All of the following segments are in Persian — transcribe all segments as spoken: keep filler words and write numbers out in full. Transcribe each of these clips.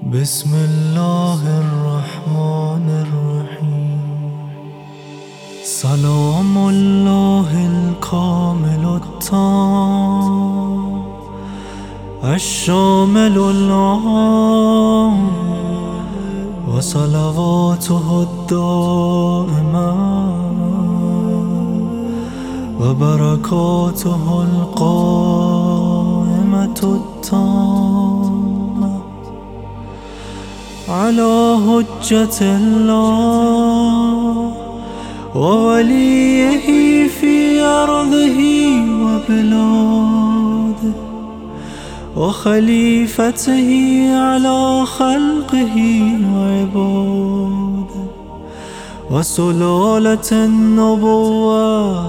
بسم الله الرحمن الرحیم. سلام الله الكامل التام الشامل العام و صلواته الدائمة و برکاته القائمة التامة على حجة الله ووليه في أرضه وبلاده وخليفته على خلقه وعباده وسلالة النبوة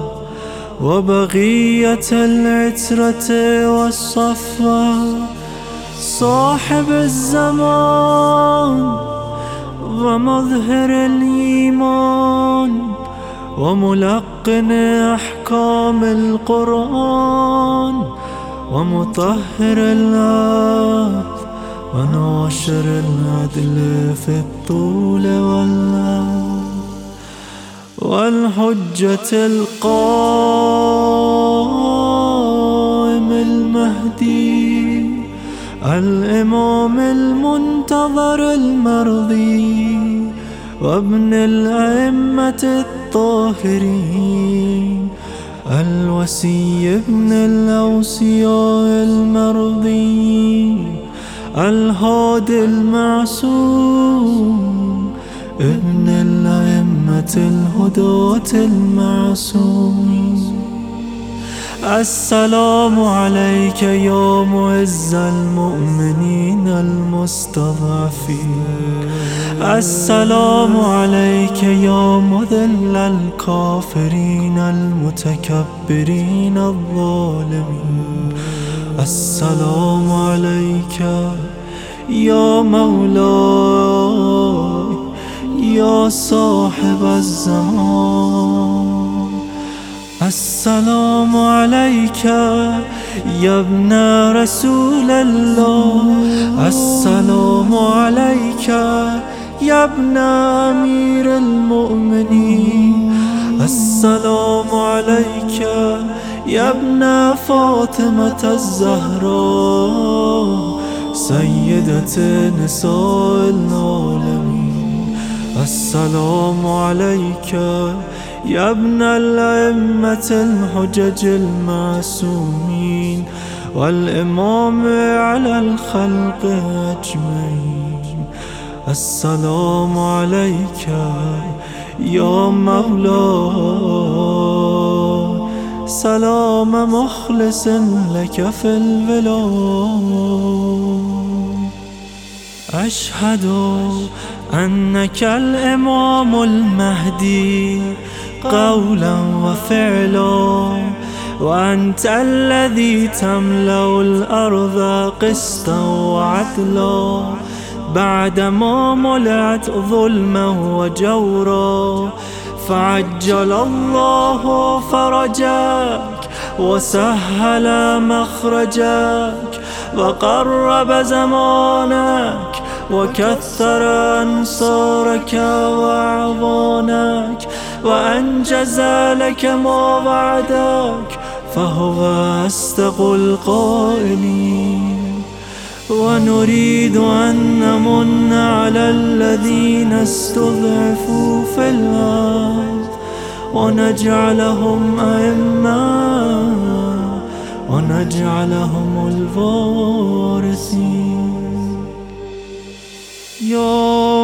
وبقية العترة والصفوة صاحب الزمان ومظهر الإيمان وملقن أحكام القرآن ومطهر الأرض وناشر العدل في الطول والعرض والحجة القائم المهدي الإمام المنتظر المرضي وابن الأئمة الطاهرين الوصي ابن الأوصياء المرضي الهادي المعصوم ابن الأئمة الهداة المعصومين. السلام عليك يا معز المؤمنين المستضعفين. السلام عليك يا مذل الكافرين المتكبرين الظالمين. السلام عليك يا مولاي يا صاحب الزمان. السلام عليك يا ابن رسول الله. السلام عليك يا ابن أمير المؤمنين. السلام عليك يا ابن فاطمة الزهراء سيدة نساء العالمين. السلام عليك يا ابن الأئمة الحجج المعصومين والإمام على الخلق أجمعين. السلام عليك يا مولاي سلام مخلص لك في الولاء. أشهد أنك الإمام المهدي قولا وفعلا وأنت الذي تملأ الأرض قسطا وعدلا بعدما ملأت ظلما وجورا. فعجل الله فرجك وسهل مخرجك وقرب زمانك وكثر أنصارك وأعوانك وأنجز لك ما وعدك فهو أصدق القائلين. ونريد أن نمن على الذين استضعفوا في الأرض ونجعلهم أئمة ونجعلهم الوارثين. يا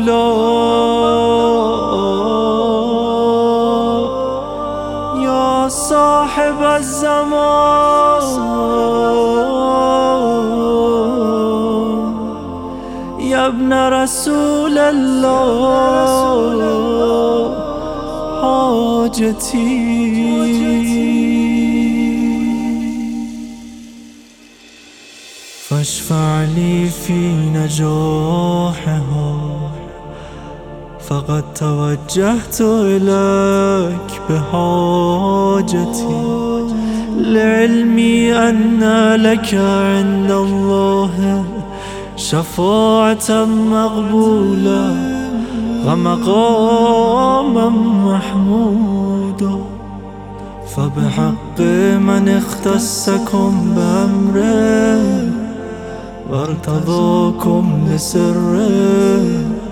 مولاي يا صاحب الزمان يا ابن رسول الله حاجتي فاشفع لي في نجاحها فقد توجهت إليك بحاجتي لعلمي أن لك عند الله شفاعة مقبولة ومقاما محمودا، فبحق من اختصكم بأمره وارتضاكم بسره،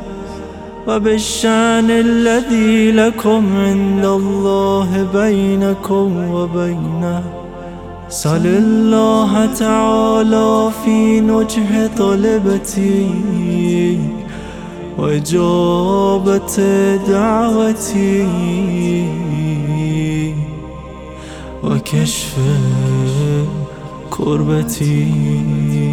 وبالشأن الذي لكم عند الله بينكم وبينه، سل الله تعالى في نجح طلبتي وإجابة دعوتي وكشف كربتي.